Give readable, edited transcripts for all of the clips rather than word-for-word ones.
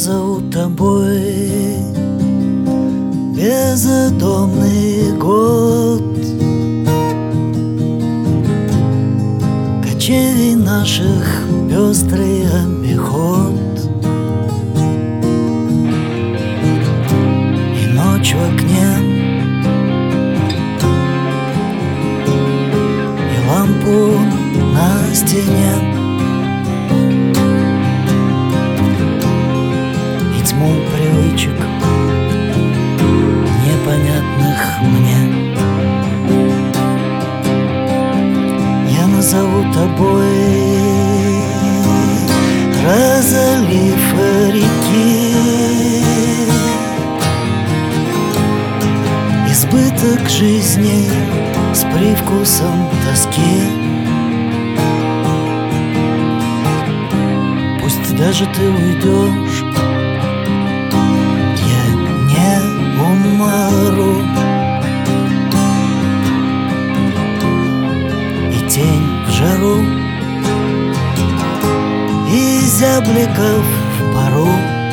назову тобой бездомный год. Кочевий наших пестрый обиход, и ночь в окне, и лампу на стене, и тьму привычек, непонятных мне. Я назову тобой разлив реки, избыток жизни с привкусом тоски. Пусть даже ты уйдешь, я не умру, и тень в жару, и зябликов в пару.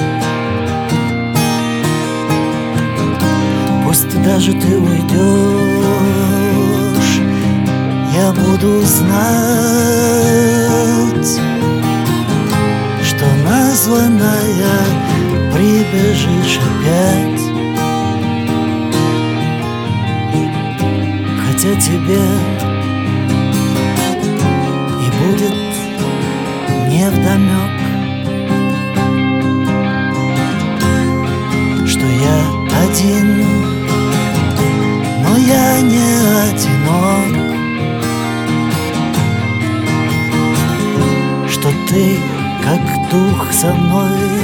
Пусть даже ты уйдешь, я буду знать, что названная прибежишь опять. Хотя тебе и будет невдомек, что я один, но я не одинок, что ты как дух со мной